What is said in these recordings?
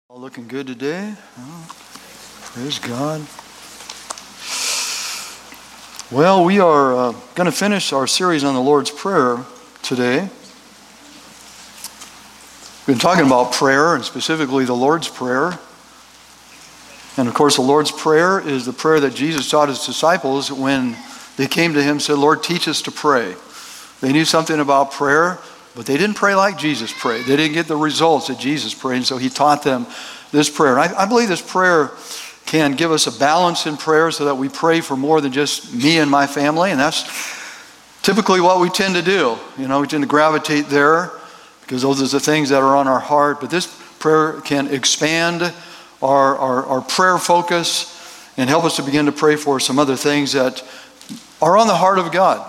All looking good today. Oh, praise God. Well, we are going to finish our series on the Lord's Prayer today. We've been talking about prayer, and specifically the Lord's Prayer. And of course, the Lord's Prayer is the prayer that Jesus taught his disciples when they came to him and said, "Lord, teach us to pray." They knew something about prayer, but they didn't pray like Jesus prayed. They didn't get the results that Jesus prayed, and so he taught them this prayer. And I believe this prayer can give us a balance in prayer so that we pray for more than just me and my family, and that's typically what we tend to do. We tend to gravitate there because those are the things that are on our heart. But this prayer can expand our prayer focus and help us to begin to pray for some other things that are on the heart of God.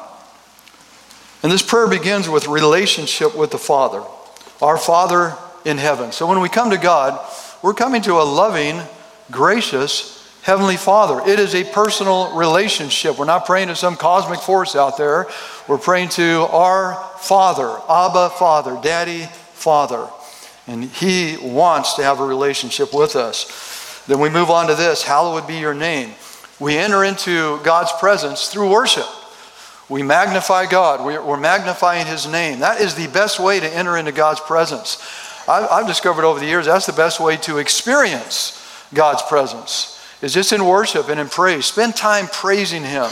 And this prayer begins with relationship with the Father, our Father in heaven. So when we come to God, we're coming to a loving, gracious Heavenly Father. It is a personal relationship. We're not praying to some cosmic force out there. We're praying to our Father, Abba Father, Daddy Father. And He wants to have a relationship with us. Then we move on to this, hallowed be your name. We enter into God's presence through worship. We magnify God. We're magnifying His name. That is the best way to enter into God's presence. I've discovered over the years that's the best way to experience God's presence, is just in worship and in praise. Spend time praising Him.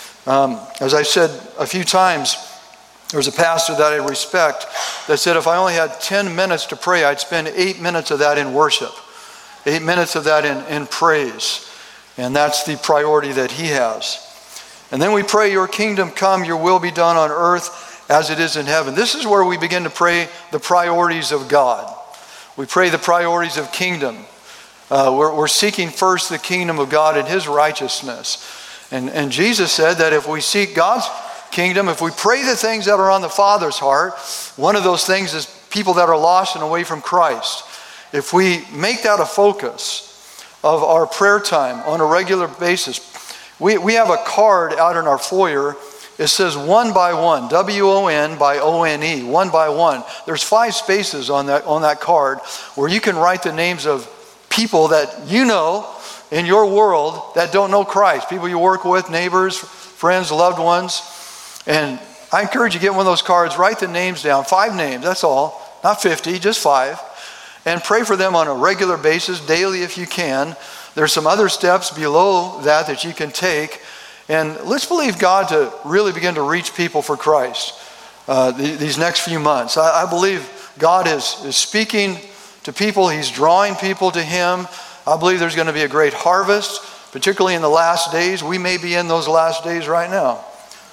As I said a few times, there's a pastor that I respect that said if I only had 10 minutes to pray, I'd spend 8 minutes of that in worship, 8 minutes of that in praise. And that's the priority that he has. And then we pray, your kingdom come, your will be done on earth as it is in heaven. This is where we begin to pray the priorities of God. We pray the priorities of kingdom. We're seeking first the kingdom of God and His righteousness. And Jesus said that if we seek God's kingdom, if we pray the things that are on the Father's heart, one of those things is people that are lost and away from Christ. If we make that a focus of our prayer time on a regular basis, we have a card out in our foyer. It says one by one, W-O-N by O-N-E, one by one. There's 5 spaces on that card where you can write the names of people that you know in your world that don't know Christ. People you work with, neighbors, friends, loved ones. And I encourage you to get one of those cards, write the names down, 5 names, that's all. Not 50, just 5. And pray for them on a regular basis, daily if you can. There's some other steps below that you can take. And let's believe God to really begin to reach people for Christ these next few months. I believe God is speaking to people. He's drawing people to Him. I believe there's going to be a great harvest, particularly in the last days. We may be in those last days right now.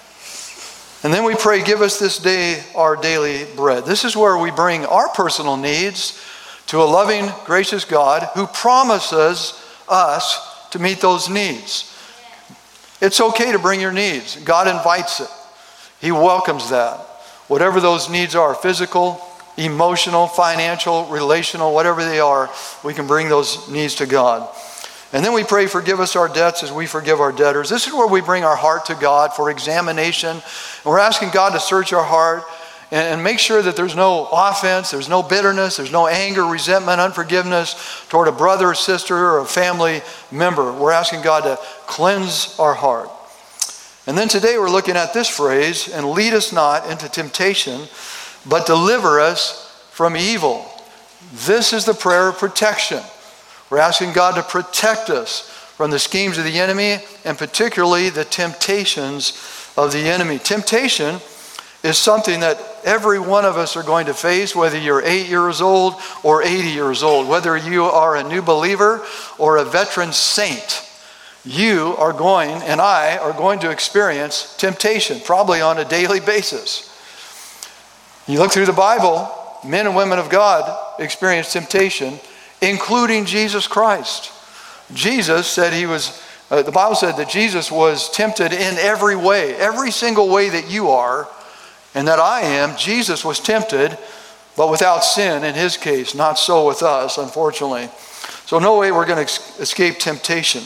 And then we pray, give us this day our daily bread. This is where we bring our personal needs to a loving, gracious God who promises us to meet those needs. It's okay to bring your needs. God invites it. He welcomes that. Whatever those needs are, physical, emotional, financial, relational, whatever they are, we can bring those needs to God. And then we pray, forgive us our debts as we forgive our debtors. This is where we bring our heart to God for examination. And we're asking God to search our heart and make sure that there's no offense, there's no bitterness, there's no anger, resentment, unforgiveness toward a brother or sister or a family member. We're asking God to cleanse our heart. And then today we're looking at this phrase, and lead us not into temptation, but deliver us from evil. This is the prayer of protection. We're asking God to protect us from the schemes of the enemy, and particularly the temptations of the enemy. Temptation is something that every one of us are going to face, whether you're 8 years old or 80 years old, whether you are a new believer or a veteran saint. You are going, and I are going to experience temptation, probably on a daily basis. You look through the Bible, men and women of God experience temptation, including Jesus Christ. Jesus said the Bible said that Jesus was tempted in every way, every single way that you are, and that I am. Jesus was tempted, but without sin in His case. Not so with us, unfortunately. So no way we're going to escape temptation.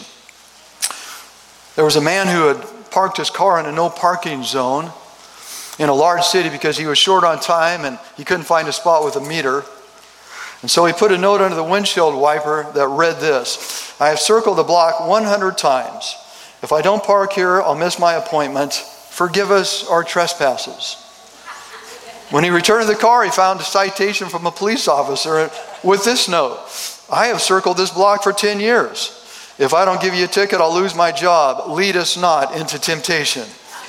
There was a man who had parked his car in a no parking zone in a large city because he was short on time and he couldn't find a spot with a meter. And so he put a note under the windshield wiper that read this: I have circled the block 100 times. If I don't park here, I'll miss my appointment. Forgive us our trespasses. When he returned to the car, he found a citation from a police officer with this note: I have circled this block for 10 years. If I don't give you a ticket, I'll lose my job. Lead us not into temptation.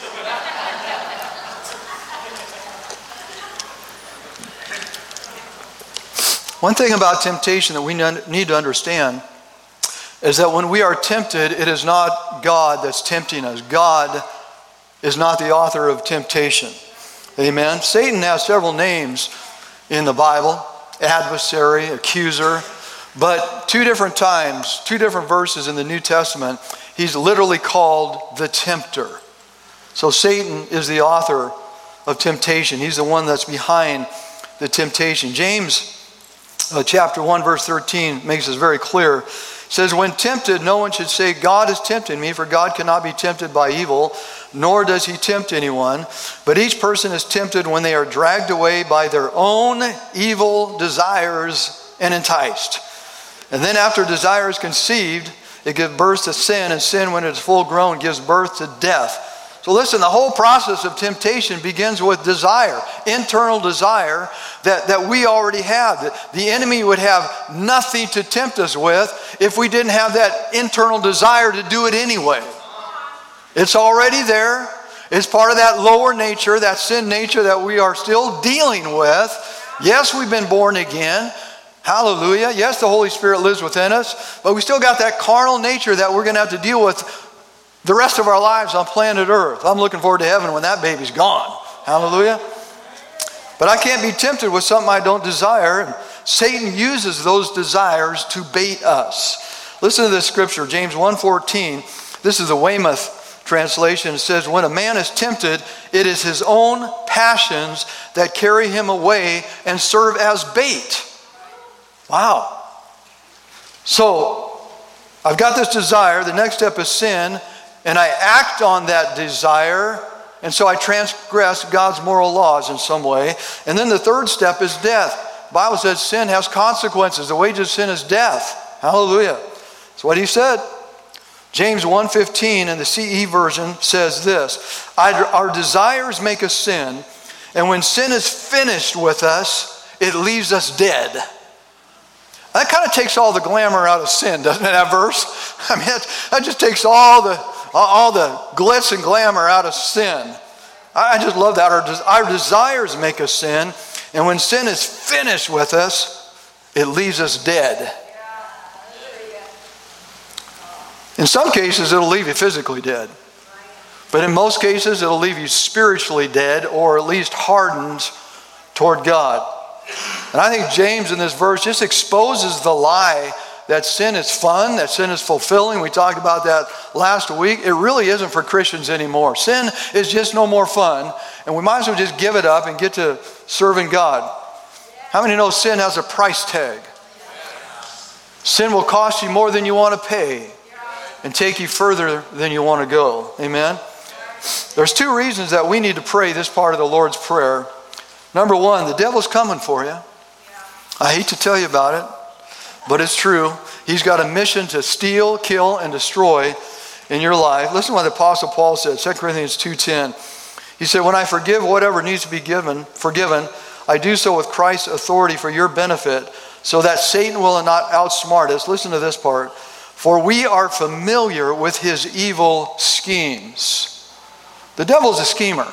One thing about temptation that we need to understand is that when we are tempted, it is not God that's tempting us. God is not the author of temptation. Amen. Satan has several names in the Bible: adversary, accuser. But 2 different times, 2 different verses in the New Testament, he's literally called the tempter. So Satan is the author of temptation. He's the one that's behind the temptation. James chapter 1 verse 13 makes this very clear. It says, when tempted, no one should say, God is tempting me, for God cannot be tempted by evil, nor does he tempt anyone. But each person is tempted when they are dragged away by their own evil desires and enticed. And then after desire is conceived, it gives birth to sin, and sin, when it is full grown, gives birth to death. So listen, the whole process of temptation begins with desire, internal desire that we already have. The enemy would have nothing to tempt us with if we didn't have that internal desire to do it anyway. It's already there. It's part of that lower nature, that sin nature that we are still dealing with. Yes, we've been born again. Hallelujah. Yes, the Holy Spirit lives within us, but we still got that carnal nature that we're going to have to deal with the rest of our lives on planet Earth. I'm looking forward to heaven when that baby's gone. Hallelujah. But I can't be tempted with something I don't desire. And Satan uses those desires to bait us. Listen to this scripture, James 1:14. This is the Weymouth translation. It says, when a man is tempted, it is his own passions that carry him away and serve as bait. Wow. So I've got this desire. The next step is sin. And I act on that desire, and so I transgress God's moral laws in some way. And then the third step is death. The Bible says sin has consequences. The wages of sin is death. Hallelujah. That's what he said. James 1:15 in the CE version says this: our desires make us sin, and when sin is finished with us, it leaves us dead. That kind of takes all the glamour out of sin, doesn't it, that verse? I mean, that just takes all the glitz and glamour out of sin. I just love that. Our desires make us sin, and when sin is finished with us, it leaves us dead. In some cases, it'll leave you physically dead. But in most cases, it'll leave you spiritually dead, or at least hardened toward God. And I think James in this verse just exposes the lie that sin is fun, that sin is fulfilling. We talked about that last week. It really isn't for Christians anymore. Sin is just no more fun, and we might as well just give it up and get to serving God. How many know sin has a price tag? Sin will cost you more than you want to pay and take you further than you want to go. Amen? There's 2 reasons that we need to pray this part of the Lord's Prayer. Number 1, the devil's coming for you. I hate to tell you about it, but it's true. He's got a mission to steal, kill, and destroy in your life. Listen to what the Apostle Paul said, 2 Corinthians 2:10. He said, when I forgive whatever needs to be forgiven, I do so with Christ's authority for your benefit, so that Satan will not outsmart us. Listen to this part. For we are familiar with his evil schemes. The devil's a schemer.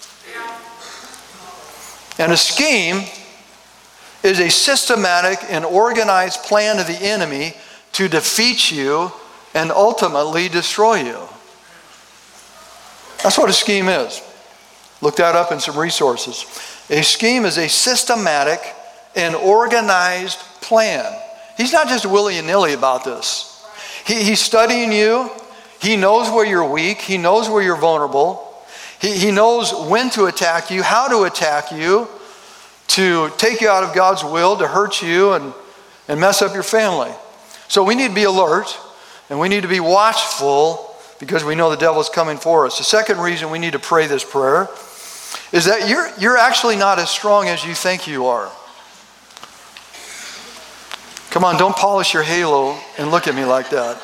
And a scheme is a systematic and organized plan of the enemy to defeat you and ultimately destroy you. That's what a scheme is. Look that up in some resources. A scheme is a systematic and organized plan. He's not just willy-nilly about this. He's studying you. He knows where you're weak. He knows where you're vulnerable. He knows when to attack you, how to attack you, to take you out of God's will, to hurt you and mess up your family. So we need to be alert, and we need to be watchful, because we know the devil's coming for us. The second reason we need to pray this prayer is that you're actually not as strong as you think you are. Come on, don't polish your halo and look at me like that.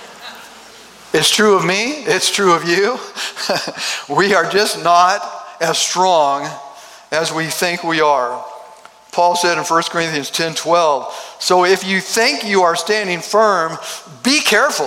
It's true of me. It's true of you. We are just not as strong as we think we are. Paul said in 1 Corinthians 10:12, so if you think you are standing firm, be careful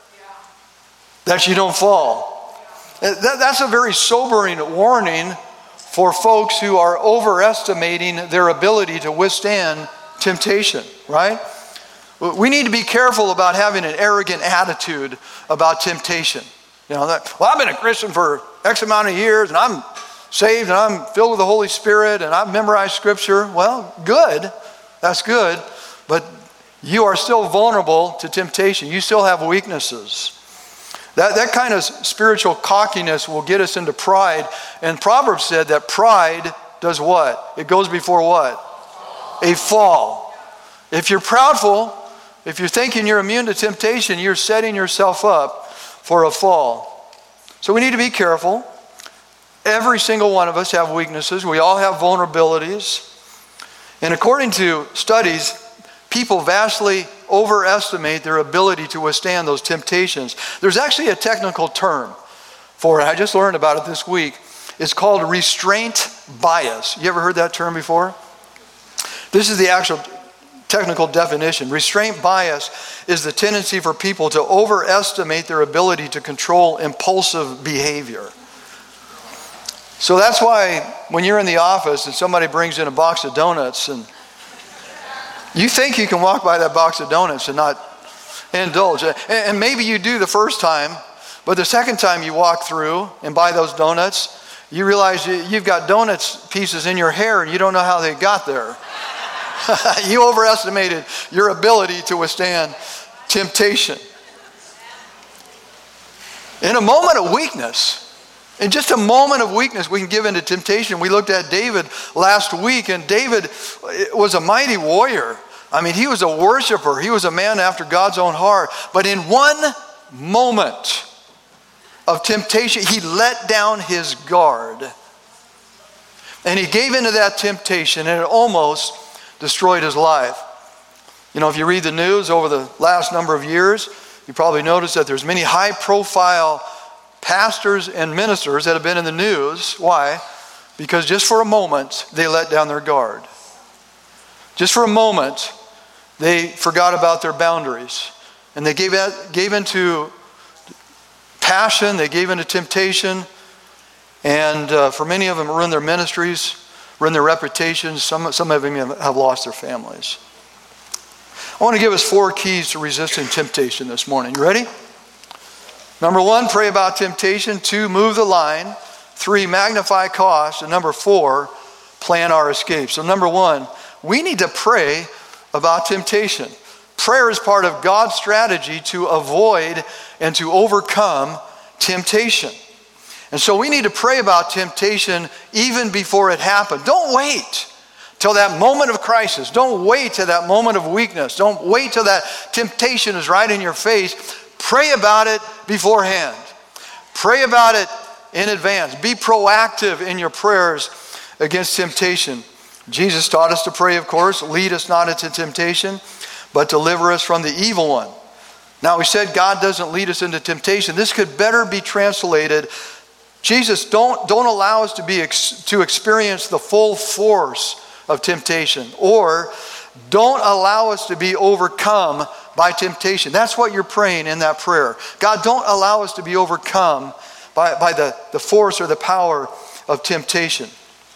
that you don't fall. That's a very sobering warning for folks who are overestimating their ability to withstand temptation, right? We need to be careful about having an arrogant attitude about temptation. I've been a Christian for X amount of years, and I'm saved, and I'm filled with the Holy Spirit, and I've memorized Scripture. Well, good. That's good. But you are still vulnerable to temptation. You still have weaknesses. That kind of spiritual cockiness will get us into pride. And Proverbs said that pride does what? It goes before what? A fall. If you're proudful, if you're thinking you're immune to temptation, you're setting yourself up for a fall. So we need to be careful. Every single one of us have weaknesses. We all have vulnerabilities. And according to studies, people vastly overestimate their ability to withstand those temptations. There's actually a technical term for it. I just learned about it this week. It's called restraint bias. You ever heard that term before? This is the actual technical definition. Restraint bias is the tendency for people to overestimate their ability to control impulsive behavior. So that's why when you're in the office and somebody brings in a box of donuts and you think you can walk by that box of donuts and not indulge. And maybe you do the first time, but the second time you walk through and buy those donuts, you realize you've got donuts pieces in your hair and you don't know how they got there. You overestimated your ability to withstand temptation. In a moment of weakness, in just a moment of weakness, we can give into temptation. We looked at David last week, and David was a mighty warrior. I mean, he was a worshiper. He was a man after God's own heart. But in one moment of temptation, he let down his guard. And he gave into that temptation, and it almost destroyed his life. If you read the news over the last number of years, you probably noticed that there's many high-profile pastors and ministers that have been in the news. Why? Because just for a moment, they let down their guard. Just for a moment, they forgot about their boundaries. And they gave into passion, they gave into temptation. And for many of them, ruined their ministries, ruined their reputations. Some of them have lost their families. I want to give us 4 keys to resisting temptation this morning. You ready? Number 1, pray about temptation. 2, move the line. 3, magnify cost. And number 4, plan our escape. So number 1, we need to pray about temptation. Prayer is part of God's strategy to avoid and to overcome temptation. And so we need to pray about temptation even before it happens. Don't wait till that moment of crisis. Don't wait till that moment of weakness. Don't wait till that temptation is right in your face. Pray about it beforehand. Pray about it in advance. Be proactive in your prayers against temptation. Jesus taught us to pray, of course, lead us not into temptation, but deliver us from the evil one. Now, we said God doesn't lead us into temptation. This could better be translated, Jesus, don't allow us to experience the full force of temptation, or don't allow us to be overcome by temptation. That's what you're praying in that prayer. God, don't allow us to be overcome by the force or the power of temptation.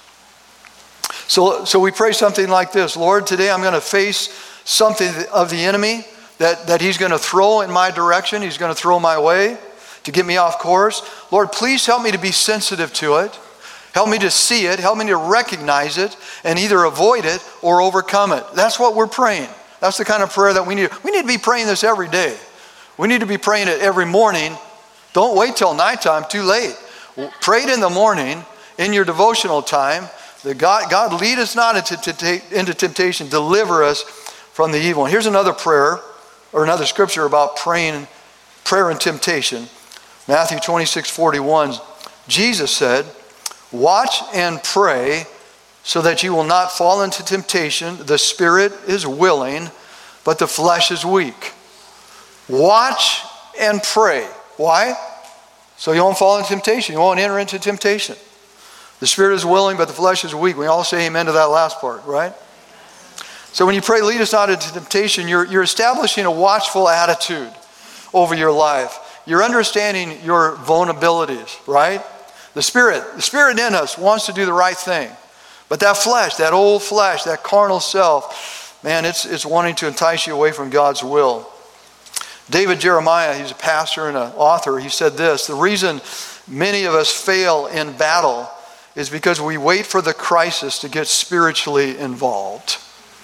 So we pray something like this: Lord, today I'm going to face something of the enemy that he's going to throw in my direction. He's going to throw my way to get me off course. Lord, please help me to be sensitive to it. Help me to see it. Help me to recognize it and either avoid it or overcome it. That's what we're praying. That's the kind of prayer that we need. We need to be praying this every day. We need to be praying it every morning. Don't wait till nighttime, too late. Pray it in the morning, in your devotional time, that God lead us not into temptation, deliver us from the evil. And here's another prayer, or another scripture about prayer and temptation. Matthew 26:41. Jesus said, "Watch and pray so that you will not fall into temptation. The spirit is willing, but the flesh is weak. Watch and pray. Why? So you won't fall into temptation. You won't enter into temptation. The spirit is willing, but the flesh is weak. We all say amen to that last part, right? So when you pray, lead us not into temptation, you're establishing a watchful attitude over your life. You're understanding your vulnerabilities, right? The spirit in us wants to do the right thing. But that flesh, that old flesh, that carnal self, man, it's wanting to entice you away from God's will. David Jeremiah, he's a pastor and an author, he said this: the reason many of us fail in battle is because we wait for the crisis to get spiritually involved.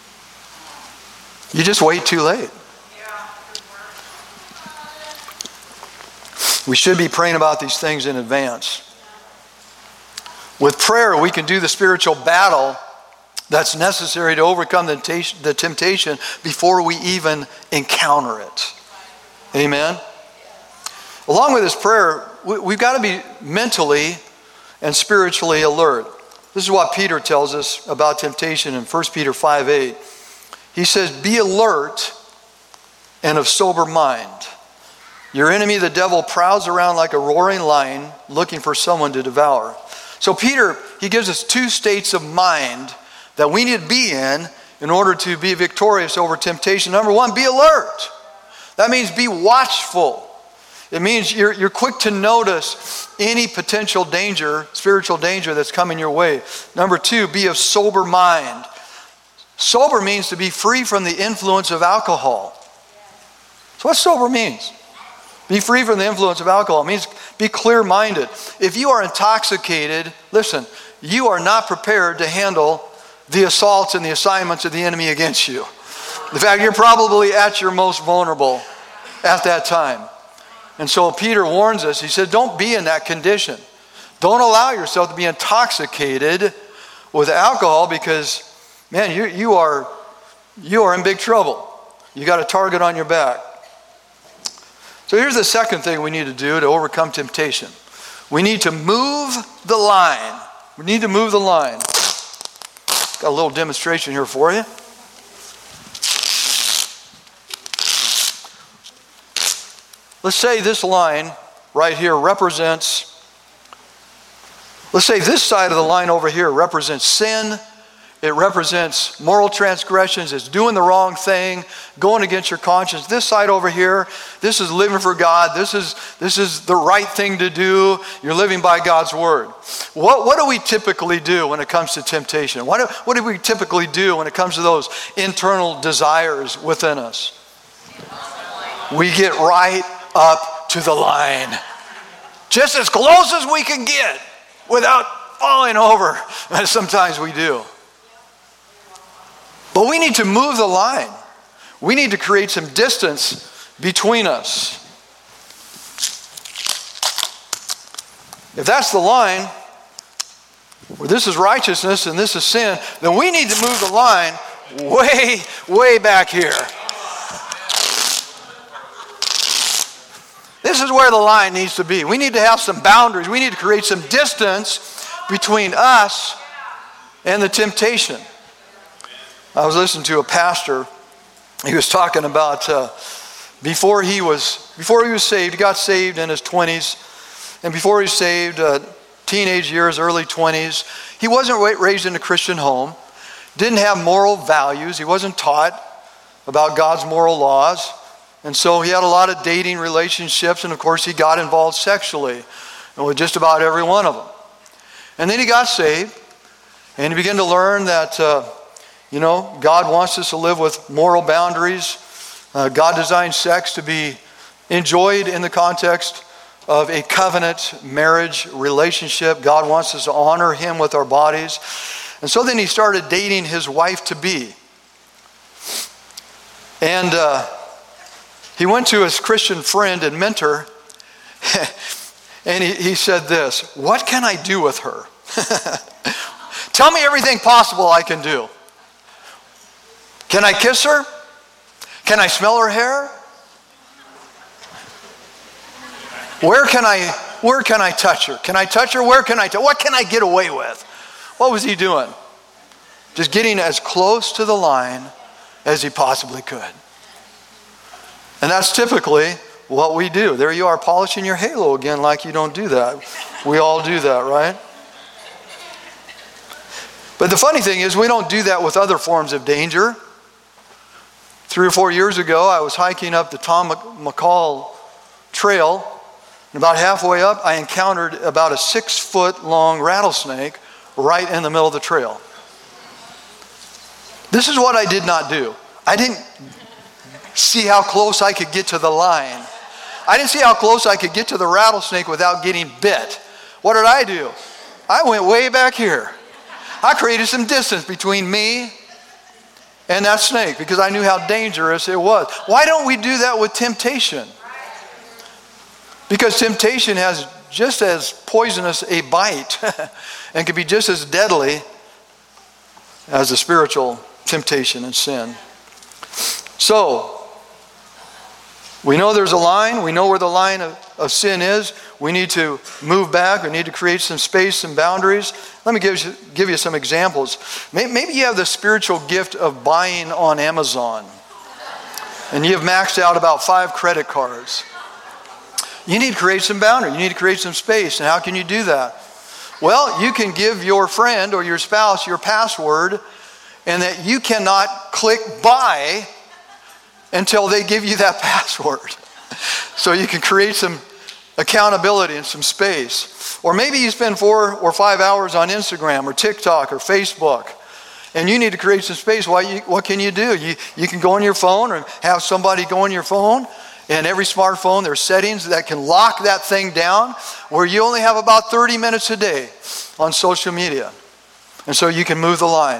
You just wait too late. We should be praying about these things in advance. With prayer, we can do the spiritual battle that's necessary to overcome the temptation before we even encounter it. Amen? Along with this prayer, we've got to be mentally and spiritually alert. This is what Peter tells us about temptation in 1 Peter 5:8. He says, be alert and of sober mind. Your enemy, the devil, prowls around like a roaring lion looking for someone to devour. So Peter, he gives us two states of mind that we need to be in order to be victorious over temptation. Number one, be alert. That means be watchful. It means you're quick to notice any potential danger, spiritual danger that's coming your way. Number two, be of sober mind. Sober means to be free from the influence of alcohol. So what sober means? Be free from the influence of alcohol. It means be clear-minded. If you are intoxicated, listen, you are not prepared to handle the assaults and the assignments of the enemy against you. In fact, you're probably at your most vulnerable at that time. And so Peter warns us. He said, don't be in that condition. Don't allow yourself to be intoxicated with alcohol because, man, you are in big trouble. You got a target on your back. So here's the second thing we need to do to overcome temptation. We need to move the line. We need to move the line. Got a little demonstration here for you. Let's say this line right here represents, let's say this side of the line over here represents sin. It represents moral transgressions. It's doing the wrong thing, going against your conscience. This side over here, this is living for God. This is the right thing to do. You're living by God's word. What do we typically do when it comes to temptation? What do we typically do when it comes to those internal desires within us? We get right up to the line. Just as close as we can get without falling over. And sometimes we do. But we need to move the line. We need to create some distance between us. If that's the line, where this is righteousness and this is sin, then we need to move the line way, way back here. This is where the line needs to be. We need to have some boundaries. We need to create some distance between us and the temptation. I was listening to a pastor. He was talking about before he was saved. He got saved in his 20s, and before he was saved, teenage years, early 20s, he wasn't raised in a Christian home. Didn't have moral values. He wasn't taught about God's moral laws, and so he had a lot of dating relationships, and of course he got involved sexually, and with just about every one of them. And then he got saved, and he began to learn that. God wants us to live with moral boundaries. God designed sex to be enjoyed in the context of a covenant marriage relationship. God wants us to honor Him with our bodies. And so then he started dating his wife-to-be. And he went to his Christian friend and mentor, and he said this: what can I do with her? Tell me everything possible I can do. Can I kiss her? Can I smell her hair? Where can I touch her? Can I touch her? Where can I touch? What can I get away with? What was he doing? Just getting as close to the line as he possibly could. And that's typically what we do. There you are, polishing your halo again like you don't do that. We all do that, right? But the funny thing is we don't do that with other forms of danger. 3 or 4 years ago, I was hiking up the Tom McCall Trail, and about halfway up, I encountered about a 6-foot long rattlesnake right in the middle of the trail. This is what I did not do. I didn't see how close I could get to the line. I didn't see how close I could get to the rattlesnake without getting bit. What did I do? I went way back here. I created some distance between me and that snake because I knew how dangerous it was. Why don't we do that with temptation? Because temptation has just as poisonous a bite and can be just as deadly as the spiritual temptation and sin. So, we know there's a line. We know where the line of sin is. We need to move back. We need to create some space and boundaries. Let me give you some examples. Maybe you have the spiritual gift of buying on Amazon, and you've maxed out about 5 credit cards. You need to create some boundary. You need to create some space. And how can you do that? Well, you can give your friend or your spouse your password, and that you cannot click buy until they give you that password. So you can create some accountability and some space. Or maybe you spend 4 or 5 hours on Instagram or TikTok or Facebook, and you need to create some space. What can you do? You can go on your phone or have somebody go on your phone. And every smartphone, there's settings that can lock that thing down where you only have about 30 minutes a day on social media. And so you can move the line.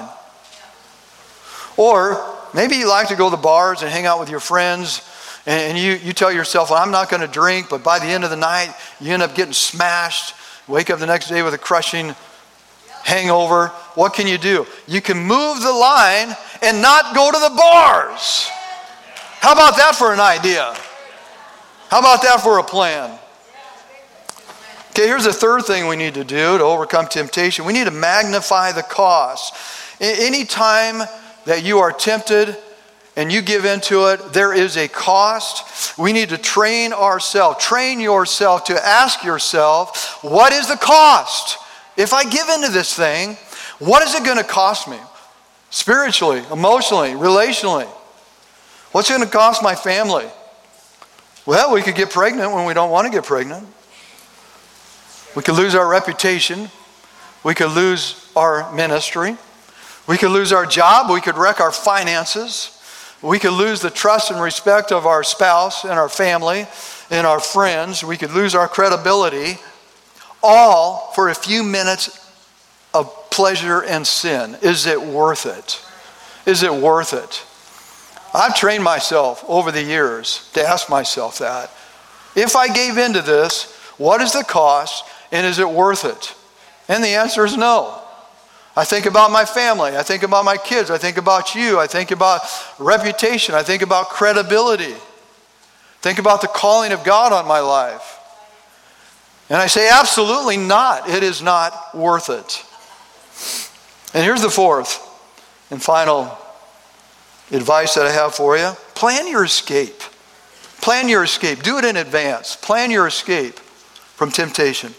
Or maybe you like to go to the bars and hang out with your friends, and you tell yourself, well, I'm not going to drink, but by the end of the night, you end up getting smashed, wake up the next day with a crushing hangover. What can you do? You can move the line and not go to the bars. How about that for an idea? How about that for a plan? Okay, here's the third thing we need to do to overcome temptation. We need to magnify the cost. Anytime that you are tempted and you give into it, there is a cost. We need to train yourself to ask yourself, what is the cost? If I give into this thing, what is it going to cost me? Spiritually, emotionally, relationally. What's it going to cost my family? Well, we could get pregnant when we don't want to get pregnant. We could lose our reputation. We could lose our ministry. We could lose our job. We could wreck our finances. We could lose the trust and respect of our spouse and our family and our friends. We could lose our credibility, all for a few minutes of pleasure and sin. Is it worth it? Is it worth it? I've trained myself over the years to ask myself that. If I gave into this, what is the cost and is it worth it? And the answer is no. I think about my family. I think about my kids. I think about you. I think about reputation. I think about credibility. Think about the calling of God on my life. And I say absolutely not. It is not worth it. And here's the fourth and final advice that I have for you. Plan your escape. Plan your escape. Do it in advance. Plan your escape from temptation.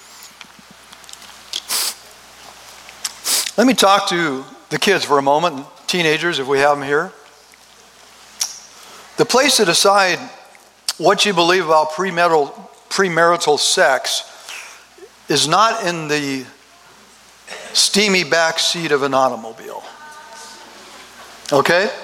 Let me talk to the kids for a moment, teenagers if we have them here. The place to decide what you believe about premarital sex is not in the steamy back seat of an automobile. Okay?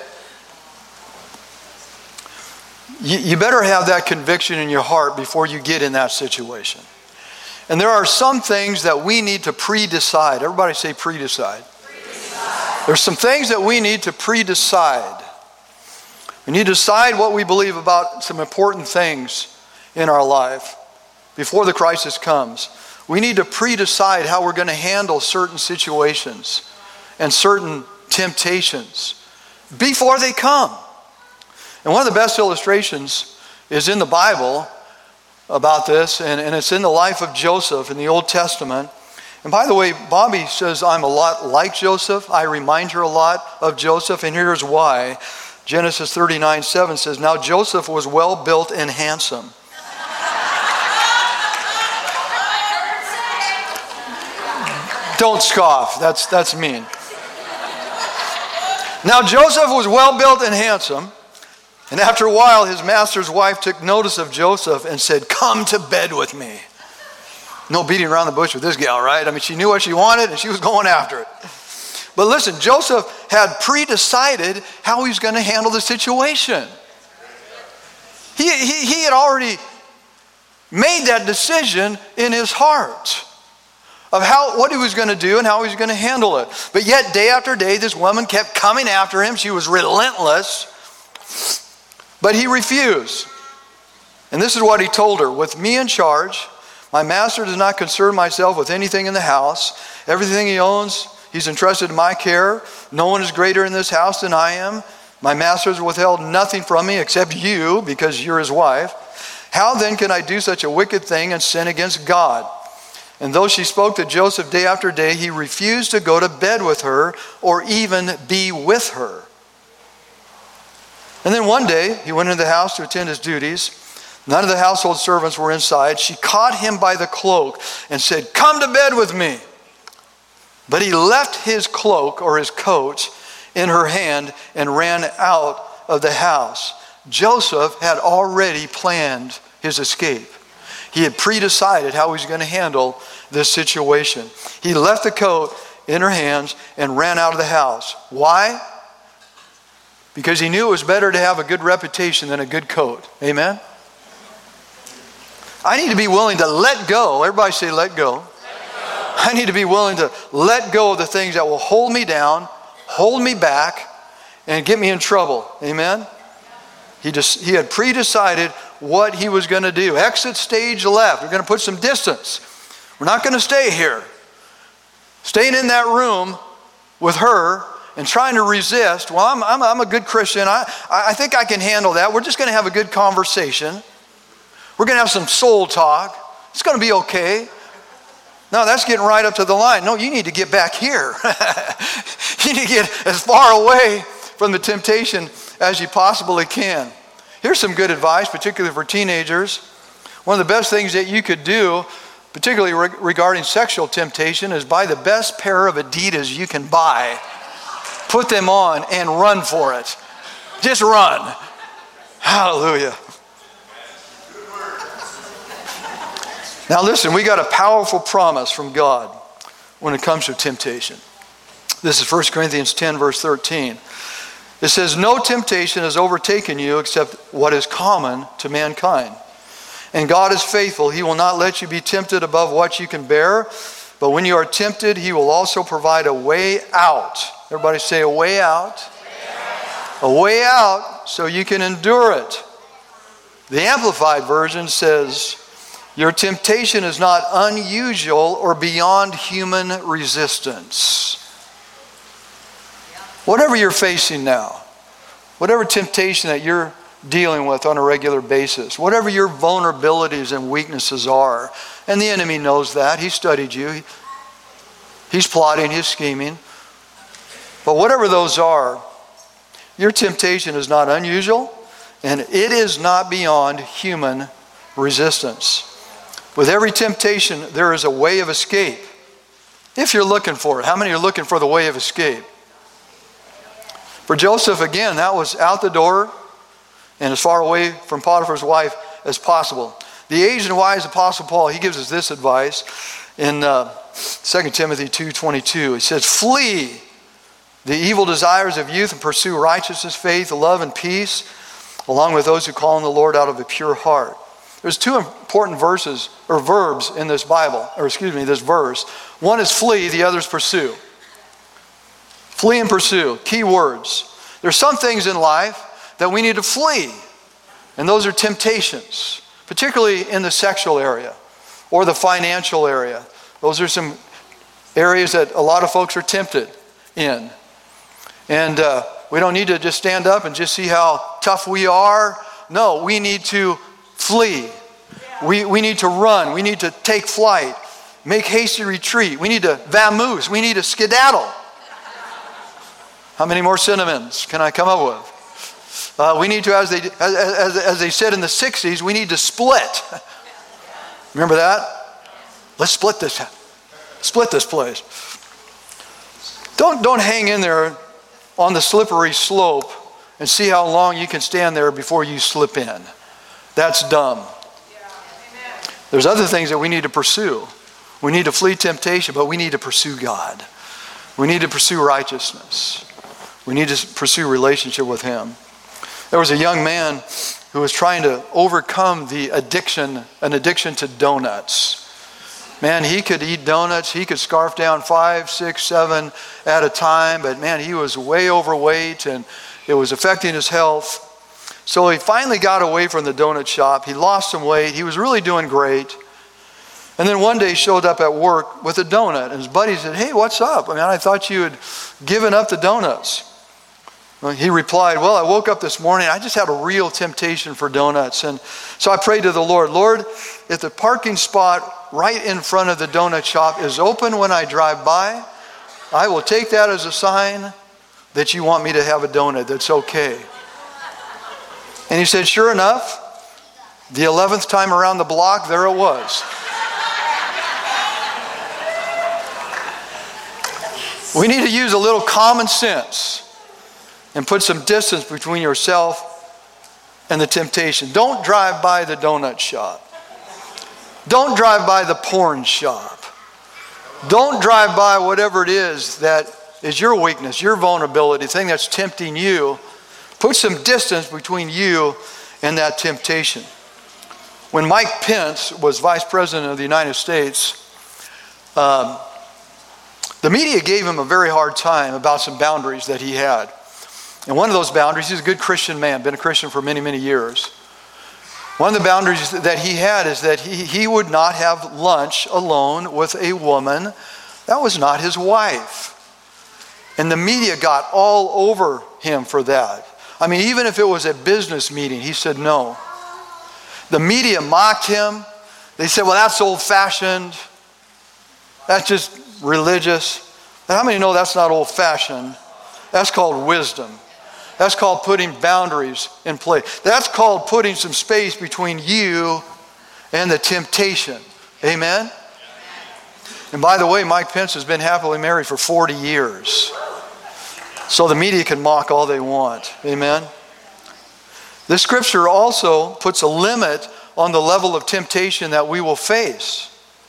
You better have that conviction in your heart before you get in that situation. And there are some things that we need to pre-decide. Everybody say pre-decide. There's some things that we need to pre-decide. We need to decide what we believe about some important things in our life before the crisis comes. We need to pre-decide how we're going to handle certain situations and certain temptations before they come. And one of the best illustrations is in the Bible about this, and it's in the life of Joseph in the Old Testament. And by the way, Bobby says I'm a lot like Joseph. I remind her a lot of Joseph, and here's why. Genesis 39:7 says, "Now Joseph was well built and handsome." Don't scoff. That's mean. Now Joseph was well built and handsome, and after a while his master's wife took notice of Joseph and said, "Come to bed with me." No beating around the bush with this gal, right? I mean, she knew what she wanted and she was going after it. But listen, Joseph had pre-decided how he was going to handle the situation. He had already made that decision in his heart of what he was going to do and how he was going to handle it. But yet, day after day, this woman kept coming after him. She was relentless. But he refused. And this is what he told her: "With me in charge, my master does not concern himself with anything in the house. Everything he owns, he's entrusted to my care. No one is greater in this house than I am. My master has withheld nothing from me except you, because you're his wife. How then can I do such a wicked thing and sin against God?" And though she spoke to Joseph day after day, he refused to go to bed with her or even be with her. And then one day, he went into the house to attend his duties. None of the household servants were inside. She caught him by the cloak and said, "Come to bed with me." But he left his cloak or his coat in her hand and ran out of the house. Joseph had already planned his escape. He had pre-decided how he was going to handle this situation. He left the coat in her hands and ran out of the house. Why? Because he knew it was better to have a good reputation than a good coat. Amen? I need to be willing to let go. Everybody say, let go. Let go. I need to be willing to let go of the things that will hold me down, hold me back, and get me in trouble. Amen? He had pre-decided what he was going to do. Exit stage left. We're going to put some distance. We're not going to stay here. Staying in that room with her and trying to resist. Well, I'm a good Christian. I think I can handle that. We're just going to have a good conversation. We're going to have some soul talk. It's going to be okay. No, that's getting right up to the line. No, you need to get back here. You need to get as far away from the temptation as you possibly can. Here's some good advice, particularly for teenagers. One of the best things that you could do, particularly regarding sexual temptation, is buy the best pair of Adidas you can buy. Put them on and run for it. Just run. Hallelujah. Now listen, we got a powerful promise from God when it comes to temptation. This is 1 Corinthians 10, verse 13. It says, "No temptation has overtaken you except what is common to mankind. And God is faithful. He will not let you be tempted above what you can bear. But when you are tempted, He will also provide a way out." Everybody say, a way out. A way out so you can endure it. The Amplified Version says, "Your temptation is not unusual or beyond human resistance." Whatever you're facing now, whatever temptation that you're dealing with on a regular basis, whatever your vulnerabilities and weaknesses are, and the enemy knows that. He studied you. He's plotting, he's scheming. But whatever those are, your temptation is not unusual, and it is not beyond human resistance. With every temptation, there is a way of escape. If you're looking for it. How many are looking for the way of escape? For Joseph, again, that was out the door and as far away from Potiphar's wife as possible. The aged and wise Apostle Paul, he gives us this advice in 2 Timothy 2:22. He says, "Flee the evil desires of youth and pursue righteousness, faith, love, and peace, along with those who call on the Lord out of a pure heart." There's two important verses or verbs in this this verse. One is flee, the other is pursue. Flee and pursue, key words. There's some things in life that we need to flee, and those are temptations, particularly in the sexual area or the financial area. Those are some areas that a lot of folks are tempted in. And we don't need to just stand up and just see how tough we are. No, we need to flee. We need to run. We need to take flight. Make hasty retreat. We need to vamoose. We need to skedaddle. How many more synonyms can I come up with? We need to, as they said in the 60s, we need to split. Remember that? Let's split this place. Don't hang in there on the slippery slope and see how long you can stand there before you slip in. That's dumb. There's other things that we need to pursue. We need to flee temptation, but we need to pursue God. We need to pursue righteousness. We need to pursue relationship with Him. There was a young man who was trying to overcome an addiction to donuts. Man, he could eat donuts. He could scarf down 5, 6, 7 at a time. But man, he was way overweight and it was affecting his health. So he finally got away from the donut shop. He lost some weight. He was really doing great. And then one day he showed up at work with a donut. And his buddy said, "Hey, what's up? I mean, I thought you had given up the donuts." Well, he replied, "Well, I woke up this morning. I just had a real temptation for donuts. And so I prayed to the Lord, Lord, if the parking spot right in front of the donut shop is open when I drive by, I will take that as a sign that you want me to have a donut. That's okay." And he said, sure enough, the 11th time around the block, there it was. We need to use a little common sense and put some distance between yourself and the temptation. Don't drive by the donut shop. Don't drive by the porn shop. Don't drive by whatever it is that is your weakness, your vulnerability, the thing that's tempting you. Put some distance between you and that temptation. When Mike Pence was Vice President of the United States, the media gave him a very hard time about some boundaries that he had. And one of those boundaries, he's a good Christian man, been a Christian for many, many years. One of the boundaries that he had is that he would not have lunch alone with a woman that was not his wife. And the media got all over him for that. I mean, even if it was a business meeting, he said no. The media mocked him. They said, well, that's old-fashioned. That's just religious. And how many know that's not old-fashioned? That's called wisdom. That's called putting boundaries in place. That's called putting some space between you and the temptation. Amen? And by the way, Mike Pence has been happily married for 40 years. So the media can mock all they want. Amen? The scripture also puts a limit on the level of temptation that we will face.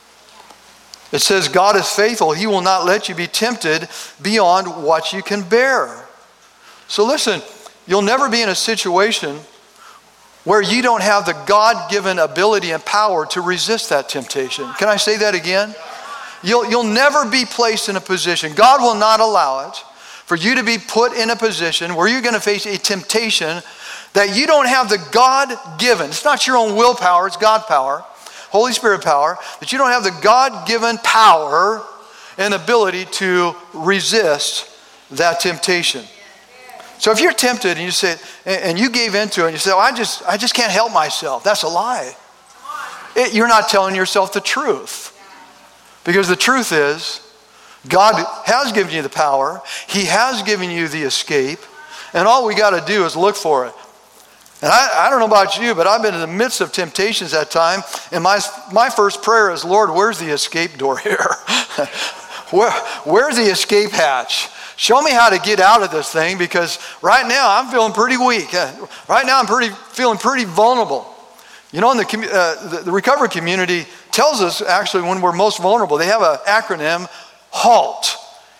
It says, God is faithful. He will not let you be tempted beyond what you can bear. So listen, you'll never be in a situation where you don't have the God-given ability and power to resist that temptation. Can I say that again? You'll never be placed in a position, God will not allow it, for you to be put in a position where you're going to face a temptation that you don't have the God-given, it's not your own willpower, it's God power, Holy Spirit power, that you don't have the God-given power and ability to resist that temptation. So if you're tempted and you say, and you gave into it and you say, oh, I just can't help myself, that's a lie. You're not telling yourself the truth. Because the truth is, God has given you the power. He has given you the escape. And all we got to do is look for it. And I don't know about you, but I've been in the midst of temptations at time. And my first prayer is, Lord, where's the escape door here? Where's the escape hatch? Show me how to get out of this thing, because right now I'm feeling pretty weak. Right now I'm feeling pretty vulnerable. You know, in the recovery community tells us actually when we're most vulnerable. They have an acronym, HALT.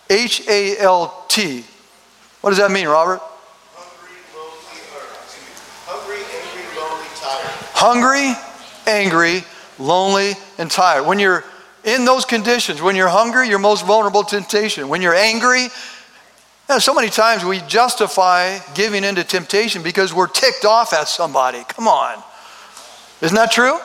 H-A-L-T. What does that mean, Robert? Hungry, angry, lonely, and tired. When you're in those conditions, when you're hungry, you're most vulnerable to temptation. When you're angry, so many times we justify giving into temptation because we're ticked off at somebody. Come on. Isn't that true?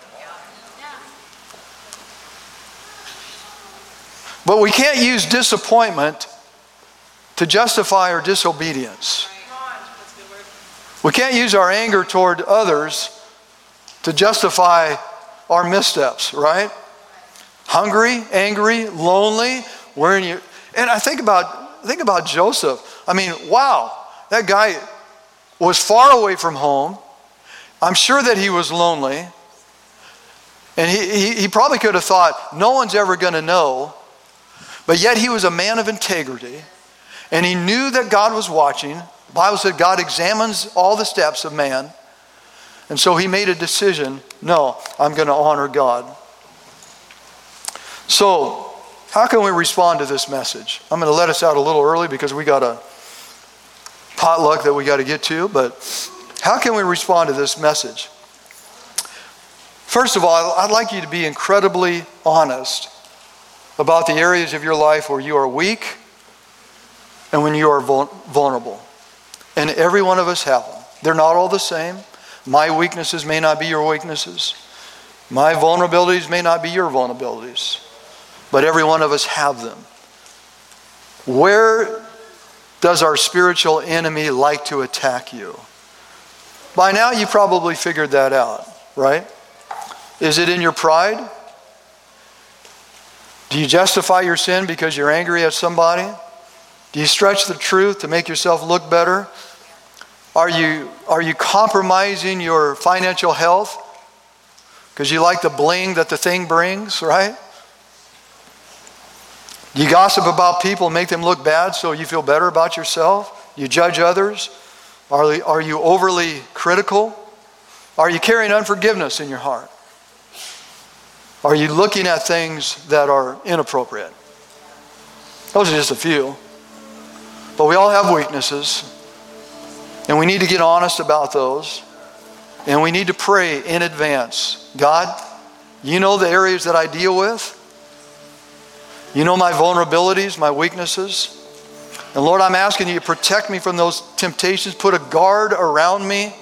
But we can't use disappointment to justify our disobedience. We can't use our anger toward others to justify our missteps, right? Hungry, angry, lonely, and I think about Joseph. I mean, wow, that guy, was far away from home. I'm sure that he was lonely. And he probably could have thought, no one's ever going to know. But yet he was a man of integrity. And he knew that God was watching. The Bible said God examines all the steps of man. And so he made a decision, no, I'm going to honor God. So, how can we respond to this message? I'm going to let us out a little early because we got a potluck that we got to get to. But how can we respond to this message? First of all, I'd like you to be incredibly honest about the areas of your life where you are weak and when you are vulnerable. And every one of us have them. They're not all the same. My weaknesses may not be your weaknesses. My vulnerabilities may not be your vulnerabilities. But every one of us have them. Where does our spiritual enemy like to attack you? By now you probably figured that out, right? Is it in your pride? Do you justify your sin because you're angry at somebody? Do you stretch the truth to make yourself look better? Are you compromising your financial health because you like the bling that the thing brings, right? Do you gossip about people and make them look bad so you feel better about yourself? Do you judge others? Are you overly critical? Are you carrying unforgiveness in your heart? Are you looking at things that are inappropriate? Those are just a few. But we all have weaknesses. And we need to get honest about those. And we need to pray in advance. God, you know the areas that I deal with. You know my vulnerabilities, my weaknesses. And Lord, I'm asking you to protect me from those temptations. Put a guard around me.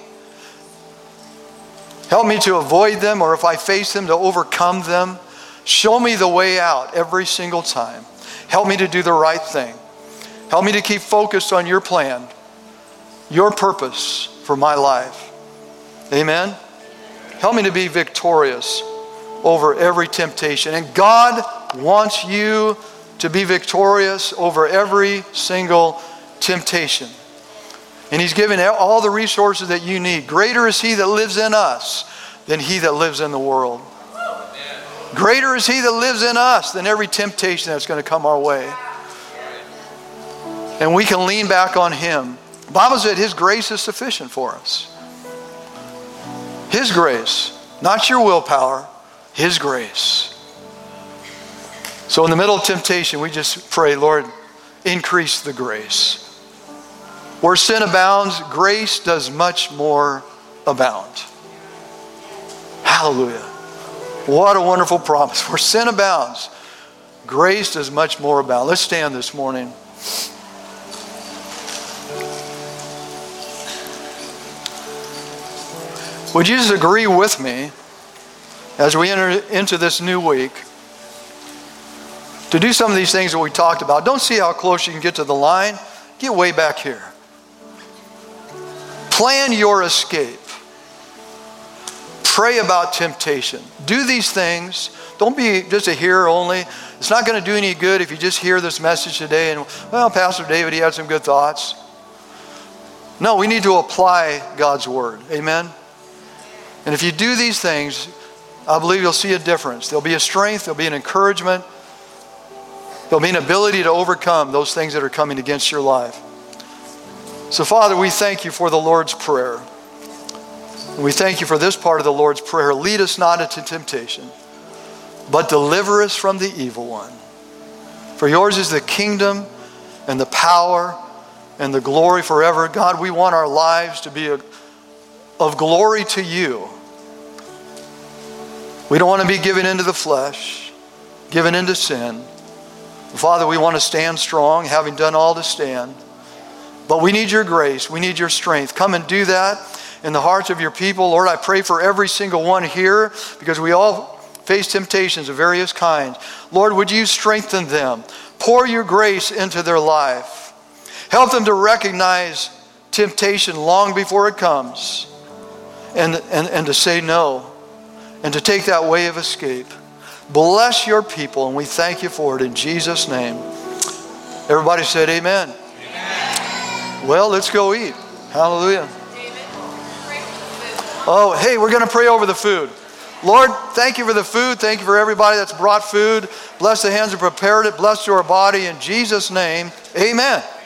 Help me to avoid them, or if I face them, to overcome them. Show me the way out every single time. Help me to do the right thing. Help me to keep focused on your plan, your purpose for my life. Amen? Help me to be victorious over every temptation. And God wants you to be victorious over every single temptation. And He's given all the resources that you need. Greater is He that lives in us than he that lives in the world. Greater is He that lives in us than every temptation that's going to come our way. And we can lean back on Him. The Bible said His grace is sufficient for us. His grace, not your willpower, His grace. So in the middle of temptation, we just pray, Lord, increase the grace. Where sin abounds, grace does much more abound. Hallelujah. What a wonderful promise. Where sin abounds, grace does much more abound. Let's stand this morning. Would you just agree with me as we enter into this new week to do some of these things that we talked about? Don't see how close you can get to the line. Get way back here. Plan your escape. Pray about temptation. Do these things. Don't be just a hearer only. It's not going to do any good if you just hear this message today and, well, Pastor David, he had some good thoughts. No, we need to apply God's word. Amen? And if you do these things, I believe you'll see a difference. There'll be a strength. There'll be an encouragement. There'll be an ability to overcome those things that are coming against your life. So, Father, we thank you for the Lord's Prayer. And we thank you for this part of the Lord's Prayer. Lead us not into temptation, but deliver us from the evil one. For yours is the kingdom and the power and the glory forever. God, we want our lives to be of glory to you. We don't want to be given into the flesh, given into sin. Father, we want to stand strong, having done all to stand. But we need your grace. We need your strength. Come and do that in the hearts of your people. Lord, I pray for every single one here because we all face temptations of various kinds. Lord, would you strengthen them? Pour your grace into their life. Help them to recognize temptation long before it comes and to say no and to take that way of escape. Bless your people, and we thank you for it in Jesus' name. Everybody said amen. Amen. Well, let's go eat. Hallelujah. Oh, hey, we're going to pray over the food. Lord, thank you for the food. Thank you for everybody that's brought food. Bless the hands that prepared it. Bless your body. In Jesus' name, amen.